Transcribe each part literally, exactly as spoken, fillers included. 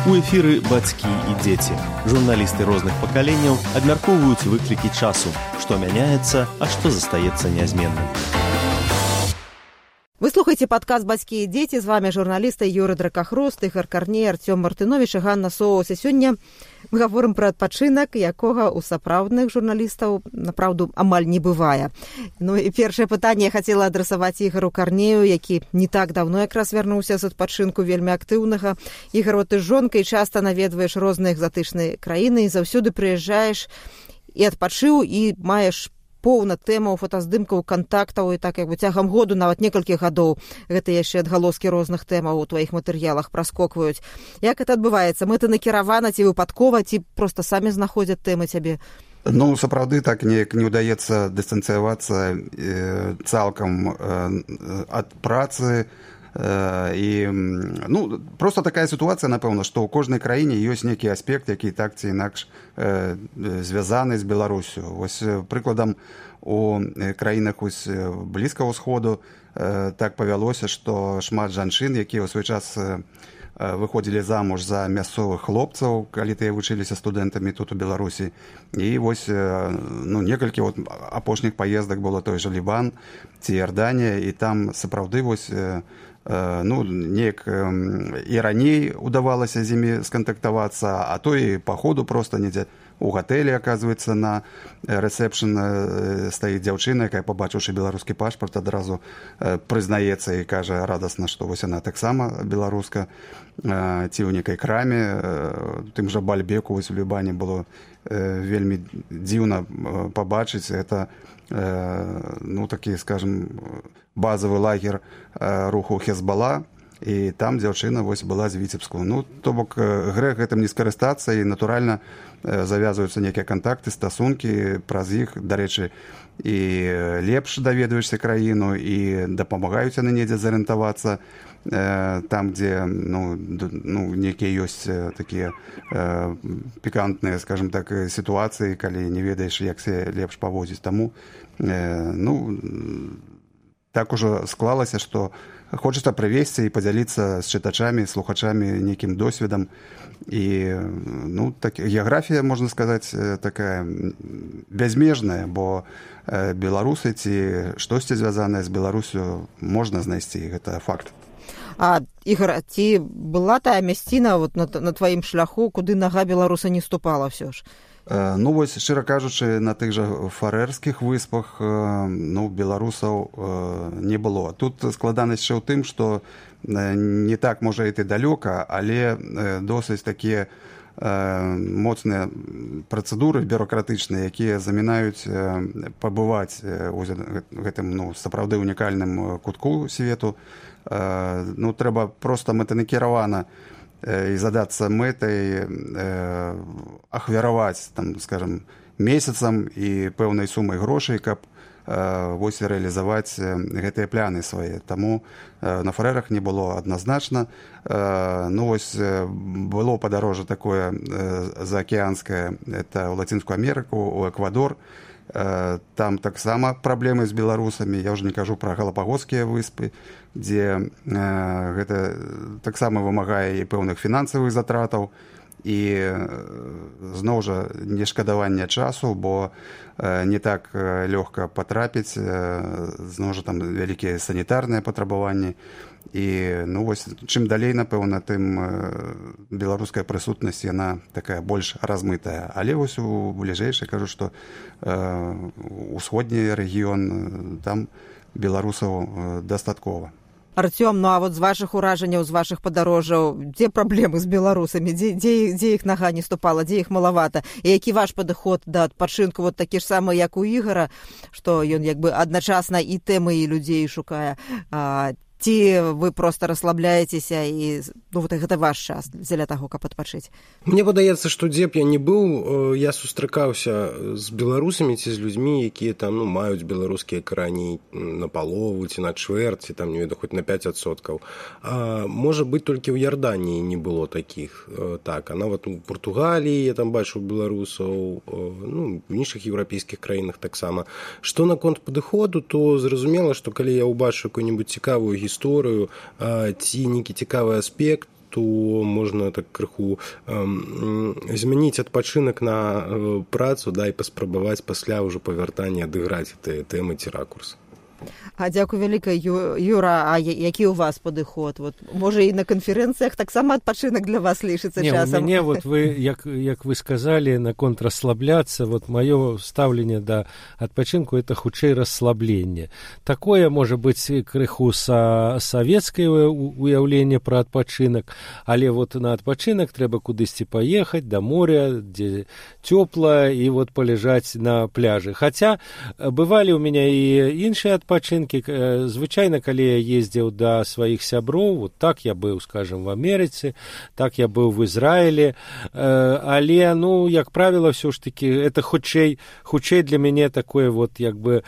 У эфіры бацькі і дзеці. Журналісты розных пакаленняў абмяркоўваюць выклікі часу, што мяняецца, а што застаецца нязменным. Вы слухаеце падкаст «Бацькі і дзеці». З вами журналісты Юры Дракахрост, Ігор Карней, Артём Мартынович і Ганна Соус. І сёння мы гаворым пра адпачынак, якога ў сапраўдных журналістаў, напраўду, амаль не бывае. Ну і першае пытанне я хацела адрасаваць Ігору Карнею, які не так даўно якраз вярнуўся з адпачынку вельмі актыўнага. Ігор, ты з жонкай часта наведваеш розныя экзатычныя краіны і заўсёды прыязджаеш і адпачыў, і маеш поўна тэмаў, фотаздымкаў, кантактаў, і так як бы цягам году, нават некалькіх гадоў, гэта яшчэ адгалоскі розных тэмаў у тваіх матэрыялах праскокваюць. Як гэта адбываецца? Мэтанакіравана ці выпадкова, ці проста самі знаходзяць тэмы цябе? Ну, сапраўды, так неяк не ўдаецца дыстанцыявацца э, цалкам э, ад працы. І, ну, просто такая сітуацыя, напэўна, што ў кожнай краіне ёсць нейкі аспект, які так ці інакш э, звязаны з Беларусю. Вось прыкладам, у краінах Блізкага ўсходу э, так павялося, што шмат жанчын, якія ў свой час э, выходзілі замуж за мясцовых хлопцаў, калі тыя вучыліся студэнтамі тут у Беларусі. І вось, ну, некалькі вот апошніх паездак было той жа Лібан ці Іорданія, і там сапраўды вось ну, неяк і раней удавалася з імі скантактавацца, а то і па ходу проста недзе у гатэлі, аказваецца, на рэсепшн стаіць дзяўчына, якая, пабачыўшы беларускі пашпарт, адразу прызнаецца і кажа радасна, што вось яна таксама беларуска, ці ў нейкай краме, тым жа Бальбеку вось у Лібане было вельмі дзіўна пабачыць. Гэта, ну, такі, скажем, базавы лагер руху Хезбала, і там дзяўчына вось была з Віцебску. Ну, то бок грэх гэтым не скарыстацца, і, натуральна, завязваюцца нейкія кантакты, стасункі, праз іх, дарэчы, і лепш даведваешся краіну, і дапамагаюць яны недзе зарыентавацца там, дзе, ну, ну, нейкія ёсць такія э, пікантныя, скажем так, сітуацыі, калі не ведаеш, як се лепш паводзіць. Таму, э, ну, так ужо склалася, што хочацца прывесці і падзяліцца з чытачамі, слухачамі нейкім досведам. І, ну, так, геаграфія, можна сказаць, такая бязмежная, бо беларусы ці штосьці звязанае з Беларусю можна знайсці, гэта факт. А, Ігор, ці была тая мясціна вот на, на тваім шляху, куды нага беларуса не ступала ўсё ж? Ну, вось, шчыра кажучы, на тых жа фарэрскіх выспах, ну, беларусаў не было. Тут складанасць яшчэ ў тым, што не так можа іти далёка, але досыць такія моцныя працэдуры бюрократычныя, якія замінаюць пабываць у гэтым, ну, сапраўды унікальным кутку свету. Ну, трэба проста мэтанакіравана і задацца мэтай ахвяраваць, там, скажем, месяцам і пэўнай сумай грошай, каб вось рэалізаваць гэтыя пляны свае. Таму на фарэрах не было адназначна. Ну, вось было падарожжа такое заакеанскае, это ў Лацінскую Амерыку, у Эквадор. Там таксама праблемы з беларусамі. Я ўжо не кажу пра Галапагоскія выспы, дзе гэта таксама вымагае і пэўных фінансавых затратаў, і зноў жа нешкадавання часу, бо не так лёгка патрапіць, зноў жа там вялікія санітарныя патрабаванні. І, ну, вось, чым далей, напэўна, тым беларуская прысутнасць, яна такая больш размытая. Але вось у бліжэйшай кажу, што усходні рэгіён, там беларусаў дастаткова. Артём, ну а вот з вашых уражанняў, з вашых падарожжаў, дзе праблемы з беларусамі, дзе, дзе, дзе іх нага не ступала, дзе іх малавата, і які ваш падыход да адпачынку, вот такі ж самы, як у Ігора, што ён як бы адначасна і тэмы, і людзей шукае, а, ці вы проста расслабляецеся і, ну, вот гэта ваш час дзеля таго, каб адпачыць? Мне падаецца, што дзе б я не быў, я сустракаўся з беларусамі ці з людзьмі, якія там, ну, маюць беларускія карані на палову ці на чвэрць, ці там, не ведаю, хоць на пяць адсоткаў. А, можа быць, толькі ў Іорданіі не было такіх. Так, а нават у Партугаліі я там бачыў беларусаў, ну, в іншых еўрапейскіх краінах таксама. Што наконт падыходу, то зразумела, што калі я ўбачу какую-нибудь цікавую гісторыю ці нейкі цікавы аспект, то можна так крыху эм, змяніць адпачынак на э, працу, да, і паспрабаваць пасля ўжо павяртання адыграць тыя тэмы ці ракурс. А дзякуй вялікай, Юра, а які у вас падыход? Вот, можа, і на канферэнцыях таксама адпачынак для вас лічыцца часам? Не, у мяне, вот вы, як, як вы сказали, наконт расслабляцца, вот маё стаўленне да адпачынку — это хутчэй расслабленне. Такое, можа быць, крыху са савецкае уяўленне пра адпачынак, але вот на адпачынак трэба кудысьці паехаць, да моря, дзе цёпла, і вот паляжаць на пляжы. Хаця бывалі ў мяне і іншыя адпачынкі. Звычайна, калі я ездзіў да сваіх сяброў, вот так я быў, скажем, в Амерыцы, так я быў в Ізраілі, але, ну, як правіла, ўсё ж такі, это хутчэй, хутчэй для мяне такое вот, як бы,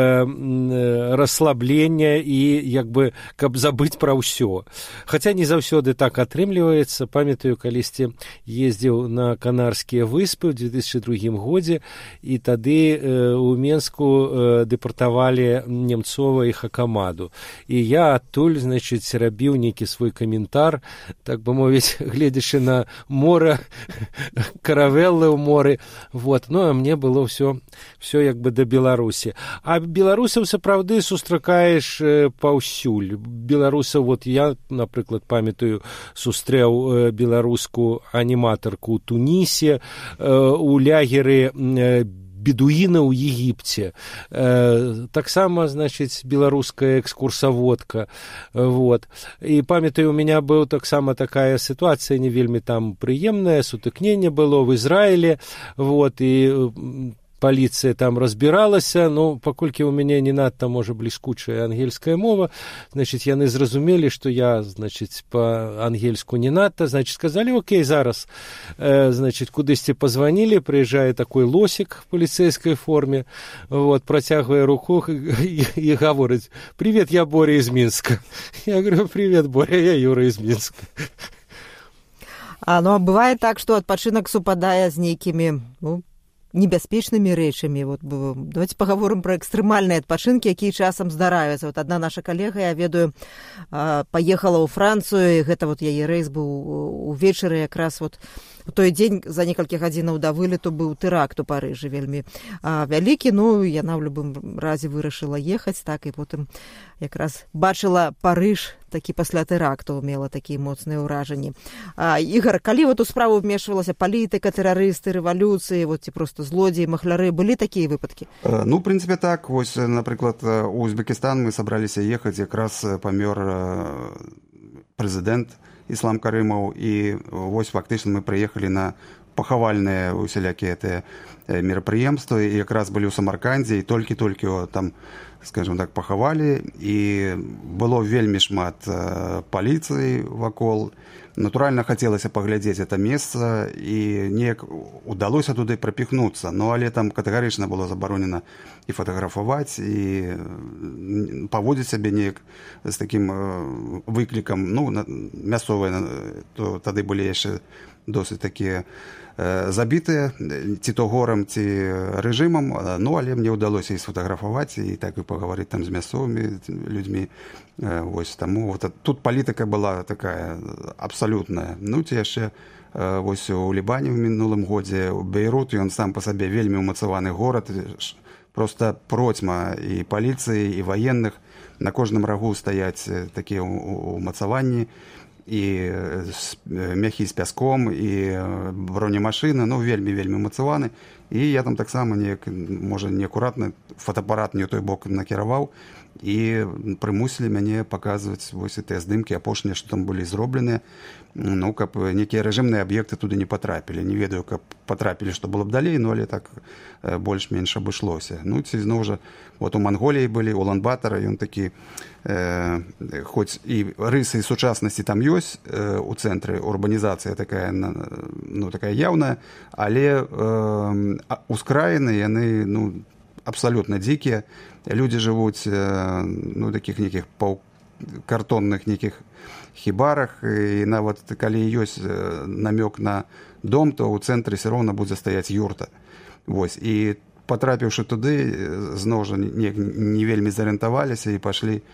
расслаблення і як бы каб забыць пра ўсё. Хаця не заўсёды так атрымліваецца. Памятаю, калісьці ездзіў на Канарскія выспы ў две тысячы другім годзе, і тады у Менску дэпартавалі Немцова і Хакамаду. І я адтуль, значыць, рабіў нейкі свой каментар, так бы мовіць, гледзячы на мора, каравеллы ў моры. Вот. Ну, а мне было ўсё, ўсё як бы да Беларусі. А беларусаў сапраўды сустракаеш паўсюль. Беларусаў, вот я, напрыклад, памятаю, сустрэў беларускую аніматарку ў Тунісе, у лягеры бедуіна ў Егіпце. Таксама, значыць, беларуская экскурсаводка. Вот. І памятаю, у меня быў таксама такая сітуацыя не вельмі там прыемная, сутыкненне было в Ізраілі. Вот. І паліцыя там разбіралася, но паколькі ў мяне не надта, можа, бліскучая ангельская мова, значыць, яны зразумелі, што я, значыць, па-ангельску не надта, значыць, сказалі, окей, зараз, э, значыць, кудысьці пазванілі, прыязджае такой лосік в паліцэйскай форме, вот, працягвае руку і, і гаворыць: «Привет, я Боря из Минска». Я говорю: «Привет, Боря, я Юра из Минска». А, ну, а бывае так, што адпачынак супадае з нейкімі, ну, небяспечнымі рэчамі. Вот, давайте паговорым пра экстрэмальныя адпачынкі, якія часам здараюцца. Вот адна наша калега, я ведаю, паехала ў Францыю, і гэта вот яе рэйс быў увечары, якраз вот у той дзень за некалькі гадзінаў да вылету быў тэракт у Парыжы вельмі а, вялікі. Ну, яна ў любым разе вырашыла ехаць, так, і потым якраз бачыла Парыж такі пасля тэракту, мела такія моцныя ўражанні. А, Ігор, калі вот у справу вмешвалася палітыка, тэрарысты, рэвалюцыі, вот ці проста злодзеі, махляры, былі такія выпадкі? Ну, в прынцыпе, так. Вось, напрыклад, у Узбекістан мы сабраліся ехаць, якраз памёр прэзідэнт Іслам Карымаў, і вось фактычна мы прыехалі на пахавальныя усялякія тыя мерапрыемствы, і якраз былі ў Самаркандзе, і толькі-толькі там, скажем так, пахавалі, і было вельмі шмат паліцыі вакол. Натуральна, хацелася паглядзець это месца, і неяк удалося туды прапіхнуцца, но але там катэгарычна было забаронена і фатаграфаваць, і паводзіць сябе неяк з такім выклікам. Ну, мясцовыя, то тады былі яшчэ досыць такія забітыя, ці то горам, ці рэжымам, ну, але мне ўдалося і сфотаграфаваць, і так і пагаварыць там з мясцовымі людзьмі. Вось, таму вот, тут палітыка была такая абсалютная. Ну, ці яшчэ вось у Лібане ў мінулым годзе, у Бейрут, ён сам па сабе вельмі ўмацаваны горад, проста процьма і паліцыі, і ваенных. На кожным рагу стаяць такія ўмацаванні, і мяхі з пяском, і бронемашыны, ну, вельмі-вельмі ўмацаваны. І я там таксама, неяк, можа, неакуратна фотаапарат не ў той бок накіраваў, і прымусілі мяне паказваць вось тыя здымкі апошнія, што там былі зробленыя, ну, каб нейкія рэжымныя аб'екты туды не патрапілі. Не ведаю, каб патрапілі, што было б далей, ну, але так больш-менш абышлося. Ну, ці зноў жа, вот у Манголіі былі, Улан-Батара, ён такі, э, хоць і рысы сучаснасці там ёсць э, у цэнтры, урбанізацыя такая, ну, такая яўная, але э, ускраіны, яны, ну, абсалютна дзікія. Людзі жывуць, э, ну, такіх нейкіх паўкартонных нейкіх хібарах, і нават калі ёсць намёк на дом, то ў цэнтры все роўна будзе стаяць юрта. Вось, і патрапіўшы туды, зноў жа не, не вельмі зарыентаваліся і пашлі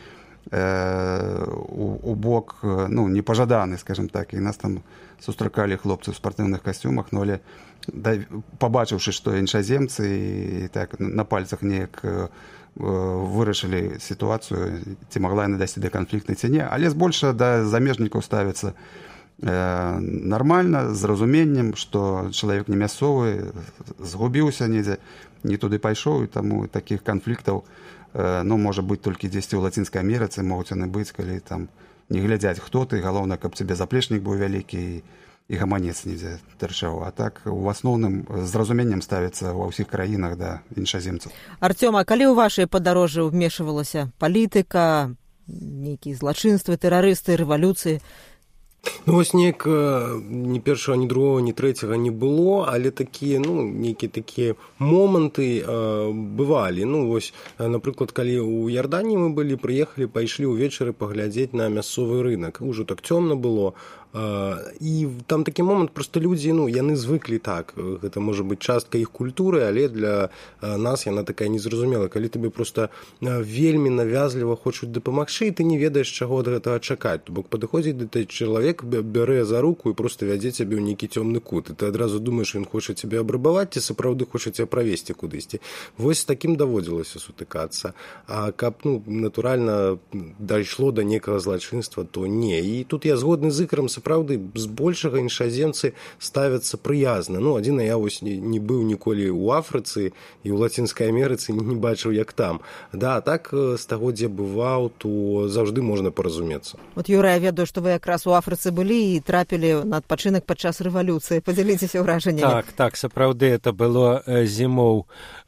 э, у, у бок, ну, непажаданы, скажем так, і нас там сустракалі хлопцы ў спартыўных касцюмах, ну, але да, пабачыўшы, што іншаземцы і так на пальцах неяк э, вырашылі сітуацыю, ці магла яна дайсці да канфліктнай ці не, але збольша да замежнікаў ставіцца э, нармальна, з разуменнем, што чалавек не мясцовы, згубіўся недзе, не туды пайшоў, і таму такіх канфліктаў, э, ну, можа быць толькі дзесьці ў Лацінскай Амерыцы, могуць яны быць, калі там не глядзяць, хто ты, галоўна, каб цябе заплечнік быў вялікі і, і гаманец недзе тырчаў. А так, у асноўным, з разуменнем ставіцца ва ўсіх краінах да іншаземцаў. Артём, а калі ў вашай падарожжы ўмешвалася палітыка, нейкія злачынствы, тэрарысты, рэвалюцыі? Ну, вось неяк ні першага, ні другога, ні трэцяга не было, але такія, ну, нейкія такія моманты э, бывалі. Ну, вось, напрыклад, калі ў Ярдані мы былі, прыехалі, пайшлі ўвечары паглядзець на мясцовы рынак. Ужо так цёмна было. І там такі момант, проста людзі, ну, яны звыклі так, гэта можа быць частка іх культуры, але для нас яна такая незразумелая. Калі тебе проста вельмі навязліва хочуць дапамагчы, і ты не ведаеш, чаго ад гэтага чакаць. То бок падыходзіць да той чалавек, бярэ за руку і проста вядзе цябе ў нейкі цёмны кут. І ты адразу думаеш, ён хоча цябе абрабаваць, ці сапраўды хоча цябе правесці кудысьці. Вось з такім даводзілася сутыкацца. А каб, ну, натуральна дайшло да некага злачынства, то не. І тут я згодны з Ікарам, сапраўды, збольшага іншаземцы ставяцца прыязна. Ну, адзіна, я вось не, не быў ніколі ў Афрыцы і ў Лацінскай Амерыцы не, не бачыў, як там. Да, так, з таго, дзе бываў, то заўжды можна паразумецца. Вот, Юра, я ведаю, што вы якраз у Афрыцы былі і трапілі на адпачынак падчас рэвалюцыі. Падзяліцеся ўражаннямі. Так, так, сапраўды, это было зімоў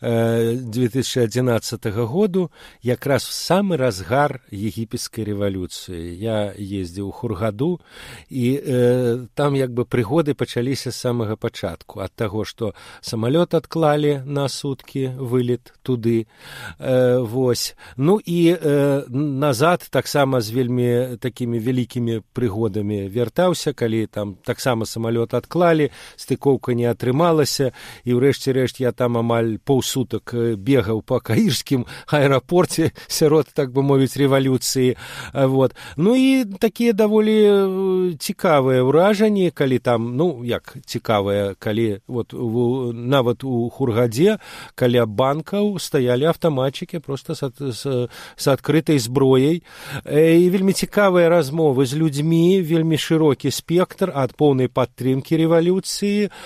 две тысячи адзінаццатага году, якраз в самы разгар егіпецкай рэвалюцыі. Я ездзіў у Хургаду, і э, там як бы прыгоды пачаліся з самага пачатку, ад таго, што самалёт адклалі на суткі, вылет туды, э, вось. Ну і э, назад таксама з вельмі такімі вялікімі прыгодамі вяртаўся, калі там таксама самалёт адклалі, стыкоўка не атрымалася, і ўрэшце рэшт я там амаль паўсутак бегаў па каірскім аэрапорце сярод, так бы мовіць, рэвалюцыі. Вот. Ну і такія даволі цікавыя ўражанні, калі там, ну, як цікавыя, калі вот у, нават у Хургадзе каля банкаў стаялі аўтаматчыкі проста з, з, з адкрытай зброяй. І вельмі цікавыя размовы з людзьмі, вельмі шырокі спектр ад поўнай падтрымкі рэвалюцыі,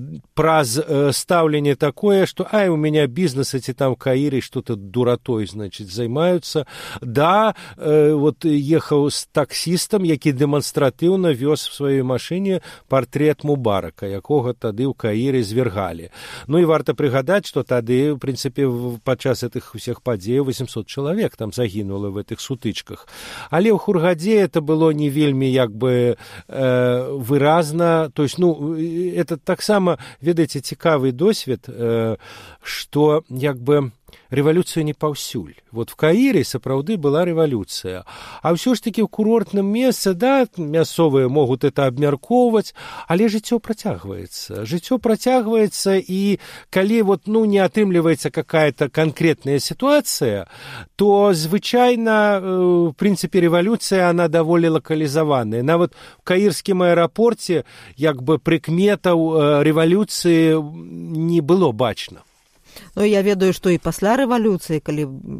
праз э, стаўленне такое, што ай, у меня бізнесы ці там Каіры што-то дуратой, значит, займаюцца. Да, э, вот ехаў з таксістам, які дэманстратыўна вёз в сваёй машыне партрэт Мубарака, якога тады ў Каіры звергалі. Ну і варта прыгадаць, што тады, в прынцыпе, падчас гэтых усіх падзеяў восемьсот чалавек там загінула в гэтых сутычках. Але ў Хургадзе это было не вельмі як бы э, выразна. То есть, ну, это таксама, ведаеце, цікавы досвед, э, што як бы рэвалюцыя не паўсюль. Вот в Каіры сапраўды была рэвалюцыя. А ўсё ж такі ў курортным месцы, да, мясцовыя могуць это абмяркоўваць, але жыццё працягваецца. Жыццё працягваецца, і калі вот, ну, не атрымліваецца какая-то конкретная ситуация, то звычайна, в прынцыпе, рэвалюцыя, она даволі лакалізаваная. Нават в каірскім аэрапорце як бы прыкметаў рэвалюцыі не было бачна. Ну, я ведаю, што і пасля рэвалюцыі, калі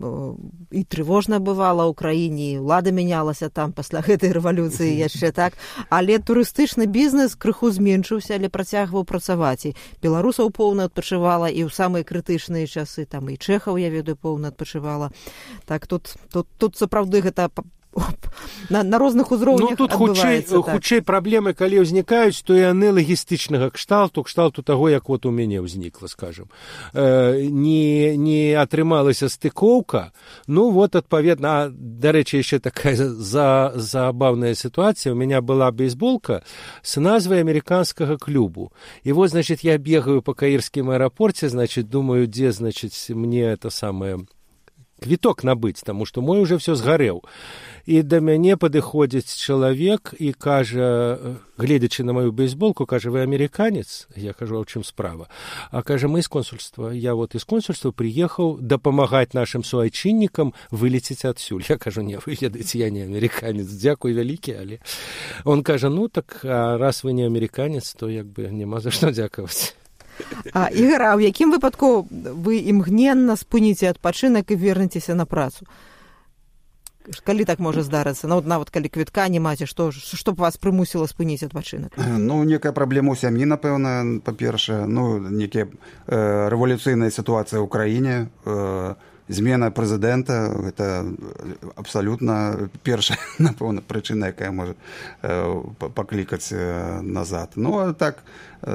і трывожна бывала ў краіне, і ўлада мянялася там пасля гэтай рэвалюцыі яшчэ так, але турыстычны бізнес крыху зменшыўся, але працягваў працаваць. І беларусаў поўна адпачывала, і ў самыя крытычныя часы, там і чэхаў, я ведаю, поўна адпачывала. Так, тут, тут, тут сапраўды гэта на, на розных узроўнях адбываецца. Ну, тут хутчэй, так. хутчэй праблемы, калі ўзнікаюць, то яны лагістычнага кшталту, кшталту таго, як вот у мяне ўзнікла, скажем. Э, не, не атрымалася стыкоўка, ну, вот, адпаведна, а, дарэчы, яшчэ такая за, забавная ситуація. У меня была бейсболка с назвай американскага клубу. И вот, значит, я бегаю по каірскім аэрапорце, значит, думаю, где, значит, мне это самое... квіток набыць, таму што мой уже все згарэў. І да мяне падыходзіць чалавек і кажа, гледзячы на мою бейсболку, кажа, вы амерыканец? Я кажу, а ў чым справа? А кажа, мы з консульства. Я вот из консульства приехаў дапамагаць нашим суайчыннікам вылецець адсюль. Я кажу, не, вы ведаеце, я не амерыканец, дзякуй вялікі, але... Он кажа, ну так, а раз вы не амерыканец, то як бы няма за што дзякаваць. А, Ігор, а ў якім выпадку вы імгненна спыніце адпачынак і вернецеся на працу? Калі так можа здарыцца? Ну, нават калі квітка не маце, што, што б вас прымусіла спыніць адпачынак? Ну, некая праблема ў сям'і, напэўна, па-першае. Ну, некая э, рэвалюцыйная сітуацыя ў краіне, э, змена прэзідэнта, гэта абсалютна першая, напэўна, прычына, якая можа э, паклікаць э, назад. Ну, а так, э,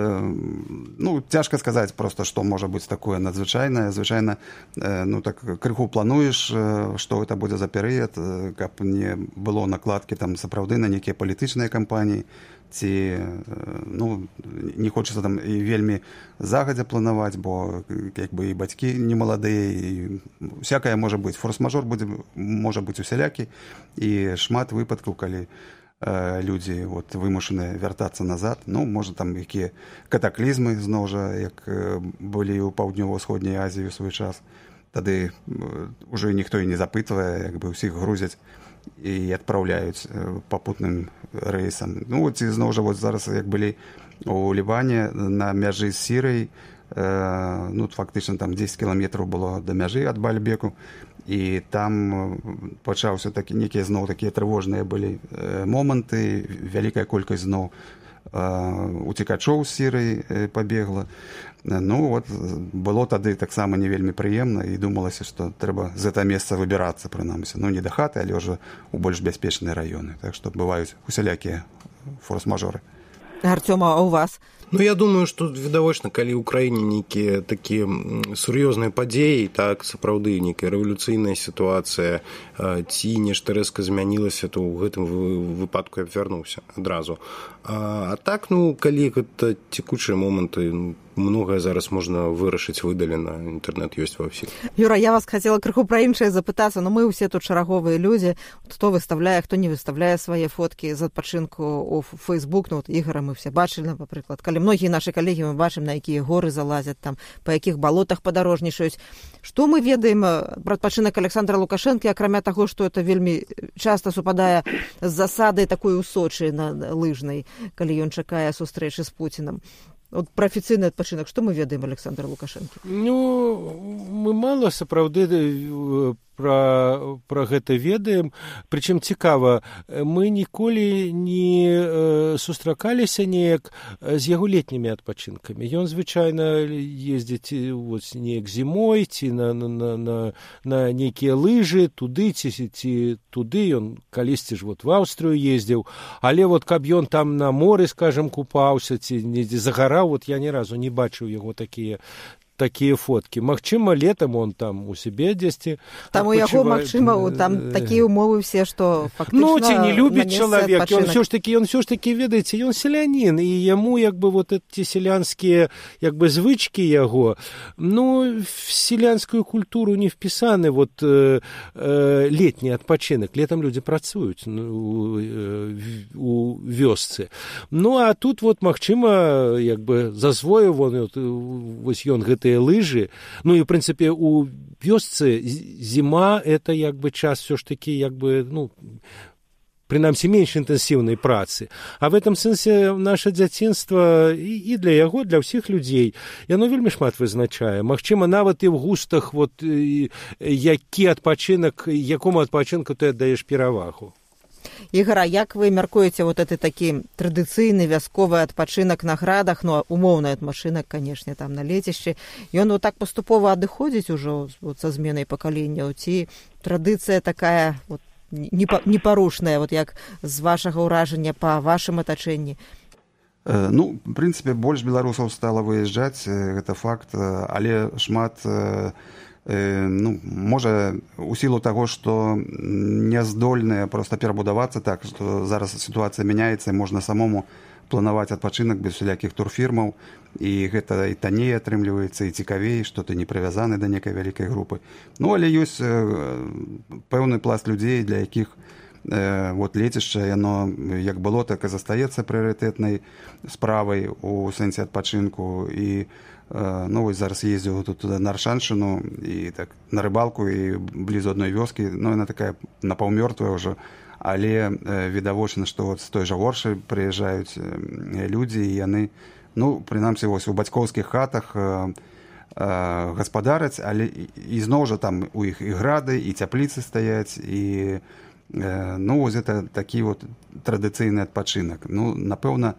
ну, цяжка сказаць проста, што можа быць такое надзвычайнае. Звычайна, э, ну, так, крыху плануеш, э, што гэта будзе за перыяд, э, каб не было накладкі там сапраўды на нейкія палітычныя кампаніі, ці, ну, не хочацца там і вельмі загадзя планаваць, бо як бы і бацькі не маладыя, і всякае можа быць. Форс-мажор будзе, можа быць усялякі, і шмат выпадкаў, калі э, людзі вот, вымушаныя вяртацца назад. Ну, можа, там якія катаклізмы, зноў жа, як э, былі ў паўднёва-ўсходняй Азіі ў свой час. Тады э, ўжо ніхто і не запытвае, як бы ўсіх грузяць і адпраўляюць папутным рэйсам. Ну, ці зноў жа, вот зараз, як былі у Лібане на мяжы з Сірыяй, э, ну, фактычна там дзесяць кіламетраў было да мяжы ад Бальбеку, і там пачаўся такі, некія зноў такія трывожныя былі э, моманты, вялікая колькасць зноў э, уцекачоў з Сірыі э, пабегла. Ну, вот, было тады таксама не вельмі прыемна, і думалася, што трэба з гэта месца выбірацца, прынамсі. Ну, не да хаты, але ўжо ў больш бяспечныя раёны. Так што бываюць усялякія форс-мажоры. Артёма, а у вас? Ну, я думаю, што відавочна, калі ў краіне нейкія такія сур'ёзныя падзеі, так, сапраўды, нейкая рэвалюцыйная сітуацыя, ці нешта рэзка змянілася, то ў гэтым выпадку я б вярнуўся адразу. А, а так, ну, калі гэта цекучыя моманты, многае зараз можна вырашыць выдалена, інтэрнэт ёсць ва ўсіх. Юра, я вас хацела крыху пра іншае запытацца, но мы ўсе тут шараговыя людзі, хто выставляе, хто не выставляе свае фоткі з адпачынку ў Фейсбук. Ну, вот Ігора мы все бачылі, напрыклад, калі многія нашы калегі мы бачым, на якія горы залазяць, там, па якіх балотах падарожнічаюць. Што мы ведаем пра адпачынак Александра Лукашэнкі, акрамя таго, што это вельмі часта супадае з засадай такой у Сочы на лыжнай, калі ён чакае сустрэчы з Пуцінам. Вот про афіцыйны адпачынак, што мы ведаем Александра Лукашэнкі? Ну, мы мала сапраўды пра, пра гэта ведаем. Прычым цікава, мы ніколі не сустракаліся неяк з яго летнімі адпачынкамі. Ён звычайна ездзіць вот, неяк зімой, ці на, на, на, на нейкія лыжы, туды, ці, ці туды. Ён калісьці ж вот, в Аўстрыю ездзіў. Але вот каб ён там на моры, скажем, купаўся, ці недзе загараў, вот я ні разу не бачыў яго такія такія фоткі. Магчыма, летам он там у сябе дзесьці. Там у яго, магчыма, там такія умовы все, што фактычна... Ну, ці не любіць чалавек. Ён все ж такі, ён все ж такі, ведаеце, ён селянін, і яму, як бы, вот эти селянскія, як бы, звычкі яго, ну, в селянскую культуру не впісаны, вот, э, э, летні адпачынак. Летам людзі працуюць у, у вёсцы. Ну, а тут, вот, магчыма, як бы, засвоіў он, вось ён гэты лыжы. Ну и, в принципе, у вёсцы зима – это, як бы, час все ж таки, як бы, ну, прынамсі, менш інтэнсіўнай працы. А в этом сэнсе наша дзяцінства і, і для яго, для ўсіх людзей, яно вельмі шмат вызначае. Магчыма, нават і ў густах, вот, які адпачынак, якому адпачынку ты аддаеш перавагу. Ігора, як вы мяркуеце вот это такі традыцыйны вясковы адпачынак на градах, ну, умоўны адпачынак, канешне, там на лецішчы, ён вот так паступова адыходзіць ужо вот, са зменай пакаленняў, ці традыцыя такая вот, непарушная, вот як з вашага ўражання па вашым атачэнні? Ну, в прынцыпе, больш беларусаў стала выязджаць, гэта факт, але шмат... Ну, можа, у сілу таго, што не здольныя проста перабудавацца так, што зараз сітуацыя мяняецца, і можна самому планаваць адпачынак без усялякіх турфірмаў, і гэта і танней атрымліваецца, і цікавей, што ты не прывязаны да некай вялікай групы. Ну, але ёсць пэўны пласт людзей, для якіх вот лецішча, яно як было, так і застаецца прыярытэтнай справай у сэнсе адпачынку. І ну, вось зараз ездзіў тут на Аршаншыну і так на рыбалку, і блізу адной вёскі, ну, яна такая напаўмёртвая ўжо, але відавочна, што вот з той жа Оршы прыязджаюць людзі, і яны, ну, прынамсі, вось у бацькоўскіх хатах гаспадараць, але і зноў жа там у іх і грады, і цяпліцы стаяць, і ну, вось гэта такі вот традыцыйны адпачынак. Ну, напэўна,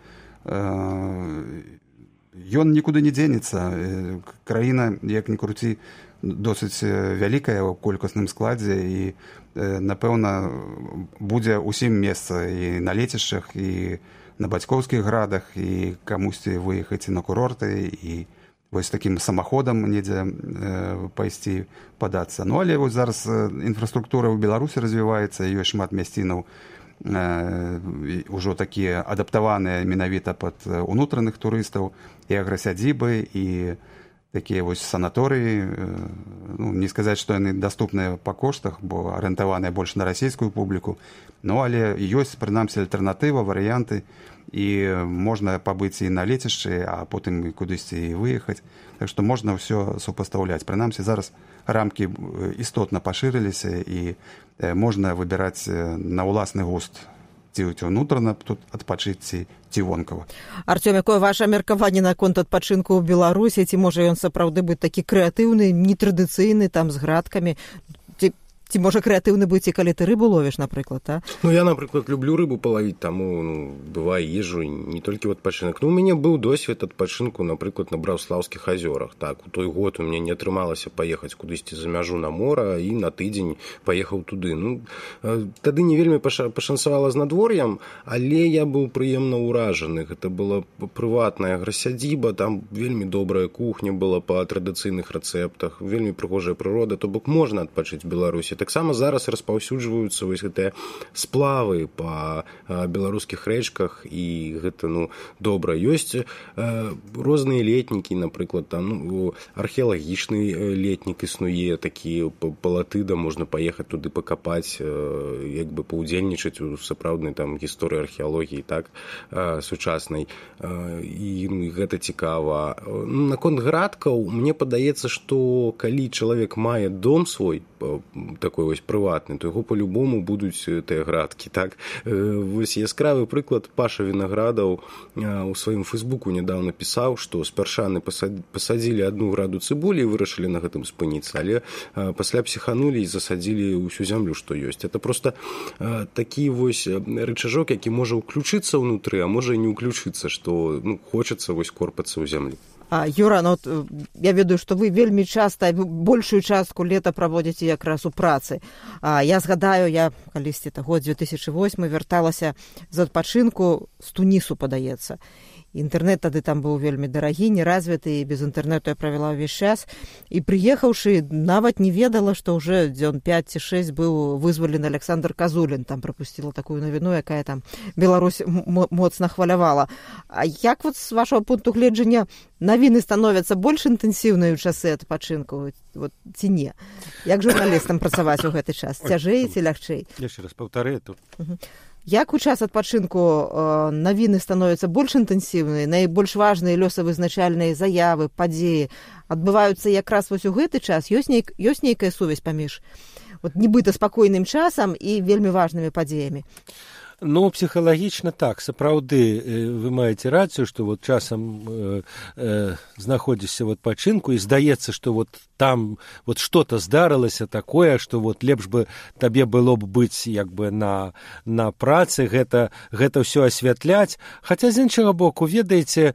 ён нікуды не дзенецца. Краіна, як ні круці, досыць вялікая ў колькасным складзе, і, напэўна, будзе ўсім месца і на лецішчах, і на бацькоўскіх градах, і камусьці выехаць і на курорты, і вось такім самаходам недзе пайсці падацца. Ну, але вось зараз інфраструктура ў Беларусі развіваецца, ёсць шмат мясцінаў ўжо такія адаптаваныя менавіта пад унутраных турыстаў, і аграсядзібы, і такія вось санаторыі. Ну, не сказаць, што яны даступныя па коштах, бо арыентаваныя больш на расійскую публіку, ну, але ёсць, прынамсі, альтэрнатыва, варыянты, і можна пабыць і на лецішчы, а потым кудысьці і выехаць. Так што можна ўсё супастаўляць. Прынамсі, зараз рамкі істотна пашырыліся, і можна выбіраць на ўласны густ, ці ўнутрана тут адпачыць, ці, ці вонкава. Артём, якое ваше меркаванне наконт адпачынку ў Беларусі? Ці можа ён сапраўды быць такі крэатыўны, нетрадыцыйны, там, з градкамі? Ці можа крэатыўны быць і калі ты рыбу ловіш, напрыклад, а? Ну, я, напрыклад, люблю рыбу палавіць, таму, ну, бывае, езжу не толькі ў адпачынак. Ну, у мяне быў досвед адпачынку, напрыклад, на Браўслаўскіх азёрах. Так, у той год у мяне не атрымалася паехаць кудысьці за мяжу на мора, і на тыдзень паехаў туды. Ну, тады не вельмі пашанцавала з надвор'ем, але я быў прыемна ўражаны. Гэта была прыватная аграсядзіба, там вельмі добрая кухня была па традыцыйных рэцэптах, вельмі прыгожая прырода, то бок можна адпачыць в Беларусі. Таксама зараз распаўсюджваюцца вось гэтыя сплавы па беларускіх рэчках, і гэта, ну, добра. Ёсць розныя летнікі, напрыклад, там, ну, археалагічны летнік існуе, такі палатыда, можна паехаць туды пакапаць, як бы паўдзельнічаць у сапраўднай там гісторыі археалогіі, так, сучаснай. І, ну, гэта цікава. Наконт градкаў, мне падаецца, што калі чалавек мае дом свой, такой вось прыватны, то яго по-любому будуць тыя градкі, так. Вось яскравы прыклад: Паша Вінаградаў у сваім фэйсбуку нядаўна пісаў, што спярша пасадзілі одну граду цыбулі і вырашылі на гэтым спыніцца, але пасля псіханулі і засадзілі ўсю зямлю, што ёсць. Это просто такі вось рычажок, які можа ўключыцца ўнутры, а можа і не ўключыцца, што, ну, хочацца вось корпацца ў зямлі. А, Юра, ну, вот, я ведаю, што вы вельмі часта, большую частку лета праводзіце якраз у працы. А, я згадаю, я калісьці год две тысячи восьмы вярталася з адпачынку з Тунісу, падаецца. Інтэрнэт тады там быў вельмі дарагі, неразвіты, і без інтэрнэту я правяла ўвесь час. І прыехаўшы, нават не ведала, што ўжо дзён пяць ці шэсць быў вызвалены Александр Казулін. Там прапусціла такую навіну, якая там Беларусь моцна хвалявала. А як вот з вашого пункту гледжання навіны становяцца больш інтэнсіўныя ў часы адпачынку, вот, ці не? Як журналістам працаваць у гэты час? Цяжэй ці лягчэй? Яшчэ раз паўтары тут. Угу. Як у час адпачынку э, навіны становяцца больш інтэнсіўныя, найбольш важныя лёсавызначальныя заявы, падзеі адбываюцца якраз вось у гэты час? Ёсць, нейк, ёсць нейкая сувязь паміж вот, нібыта спакойным часам і вельмі важнымі падзеямі? Ну, псіхалагічна так, сапраўды вы маеце рацыю, што вот часам э, э, знаходзішся в адпачынку і здаецца, што вот там вот что-то здарылася такое, што вот лепш бы табе было б быць як бы на, на працы, гэта, гэта ўсё асвятляць. Хаця з іншага боку, ведаеце,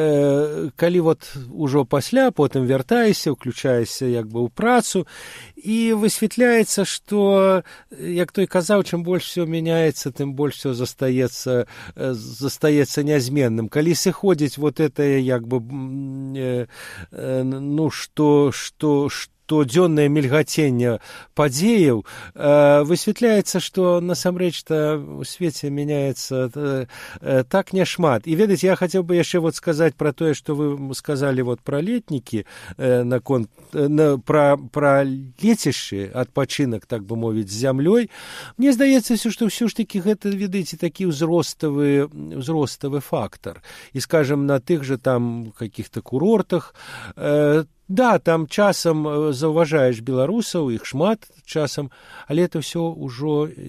э, калі вот ужо пасля потым вяртаешся, уключаешся як бы ў працу, і высвятляецца, што, як той казаў, чым больш все мяняецца, тым больш все застаецца, застаецца нязменным. Калі сыходзіць вот это, як бы, э, э, ну, што, што, што штодзённае мільгаценне падзеяў, высвятляецца, што насамрэч-то у свеце мяняецца так няшмат. І ведаеце, я хацеў бы яшчэ вот сказаць пра тое, што вы сказалі вот пра летнікі, наконт на, пра, пра лецішчы, адпачынак, так бы мовіць, з зямлёй. Мне здаецца, што ўсё ж такі гэта, ведаеце, такі ўзроставы, ўзроставы фактор. І, скажем, на тых же там каких-то курортах, э, да, там часам заўважаеш беларусаў, іх шмат часам, але это ўсё ўжо э,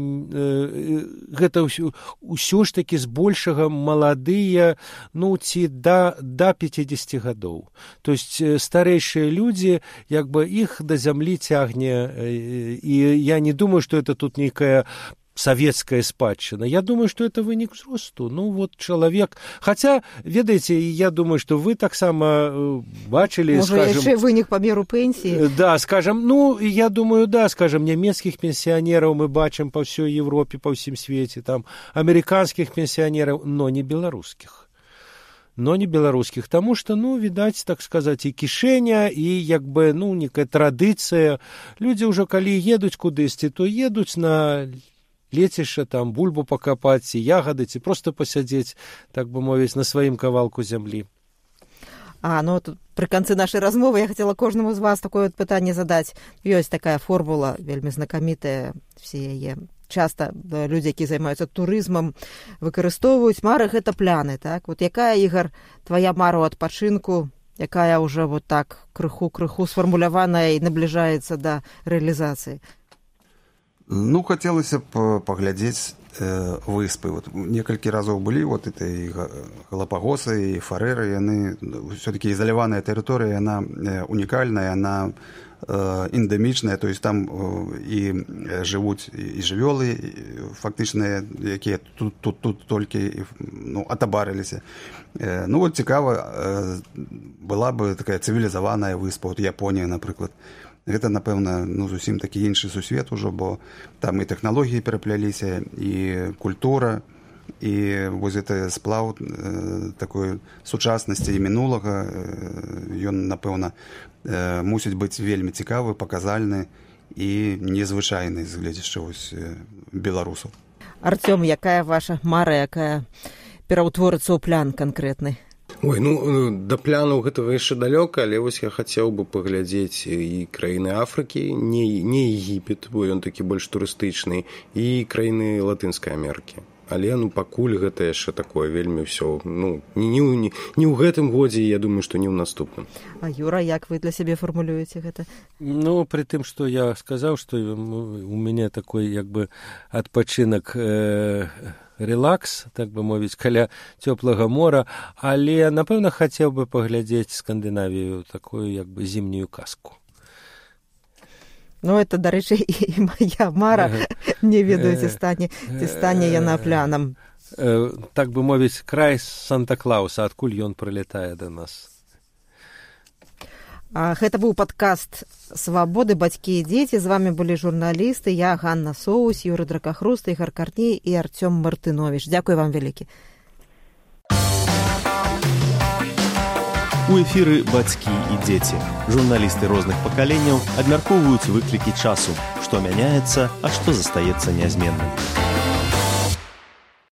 гэта ўсё, ўсё ж такі збольшага маладыя, ну, ці да, да пяцідзесяці гадоў. То есть старэйшыя людзі, як бы іх да зямлі цягне, э, і я не думаю, што это тут нейкая советская спадчына. Я думаю, что это вынік узросту. Ну, вот человек... Хотя, ведаеце, я думаю, что вы таксама бачили, Может, скажем... яшчэ вынік по меру пенсии? Да, скажем, ну, я думаю, да, скажем, немецких пенсионеров мы бачим по всей Европе, по всем свете, там, американских пенсионеров, но не белорусских. Но не беларускіх, таму што, ну, відаць, так сказаць, і кішэня, і, як бы, ну, некая традыцыя. Людзі ўжо, калі едуць кудысьці, то едуць на лецішча, там, бульбу пакапаць, ці ягады, ці проста пасядзець, так бы мовіць, на сваім кавалку зямлі. А, ну, тут пры канцы нашай размовы я хацела кожнаму з вас такое вот пытанне задаць. Ёсць такая формула, вельмі знакамітая, все яе часта людзі, які займаюцца турызмам, выкарыстоўваюць. Мары — гэта пляны, так? Вот якая, Ігар, твая мара ў адпачынку, якая ўжо вот так крыху-крыху сфармуляваная і набліжаецца да рэалізацыі? Ну, хацелася б паглядзець э, выспы. Вот, некалькі разоў былі, вот это і Галапагосы, і Фарэры, яны все-таки изоляваная тэрыторыя, яна э, унікальная, яна э, эндэмічная, то есть там э, і жывуць і жывёлы фактычныя, якія тут, тут, тут толькі ну, атабарыліся. Э, ну, вот цікава, э, была бы такая цывілізаваная выспа, вот Японія, напрыклад. Гэта, напэўна, ну, зусім такі іншы сусвет ужо, бо там і тэхналогіі перапляліся, і культура, і вось гэты сплаў э, такой сучаснасці і мінулага, э, ён, напэўна, э, мусіць быць вельмі цікавы, паказальны і незвычайны з гледзяча вось беларусаў. Артём, якая ваша мара, якая пераўтворыцца ў плян канкрэтны? Ой, ну, да плянаў гэтага яшчэ далёка, але вось я хацеў бы паглядзець і краіны Афрыкі, не, не Егіпет, бо ён такі больш турыстычны, і краіны Латынскай Амерыкі. Але, ну, пакуль гэта яшчэ такое вельмі ўсё, ну, не, не, не ў гэтым годзе, я думаю, што не ў наступным. А, Юра, як вы для сябе фармулюеце гэта? Ну, при тым, што я сказаў, што у мяне такой, як бы, адпачынак... Э... релакс, так бы мовіць, каля цёплага мора, але, напэўна, хацеў бы паглядзець Скандынавію, такую, як бы, зімнюю казку. Ну, это, дарэчы, і моя мара, не ведаю, ці стане, ці стане яна плянам. Так бы мовіць, край Санта-Клауса, адкуль ён прылятае да нас. А, гэта быў падкаст «Свабоды, бацькі і дзеці». З вами былі журналісты, я, Ганна Соус, Юры Дракахруст, Ігар Карней і Артём Мартынович. Дзякуй вам вялікі. У эфіры «Бацькі і дзеці». Журналісты розных пакаленняў абмяркоўваюць выклікі часу, што мяняецца, а што застаецца нязменным.